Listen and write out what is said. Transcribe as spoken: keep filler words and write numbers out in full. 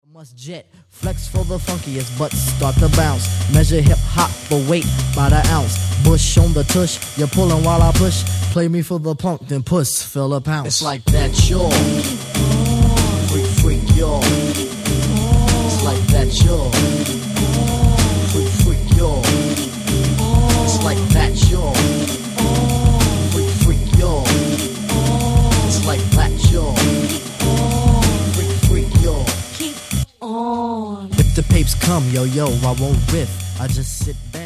Must jet, flex for the funkiest, but start to bounce. Measure hip hop for weight by the ounce. Bush on the tush, you're pulling while I push. Play me for the punk, then puss, fill a pounce. It's like that, sure. Freak, freak, yo. It's like that, sure. Freak, freak, yo. It's like that, sure. Freak, freak, yo. It's like that, sure. If the papes come, yo, yo, I won't riff. I just sit back.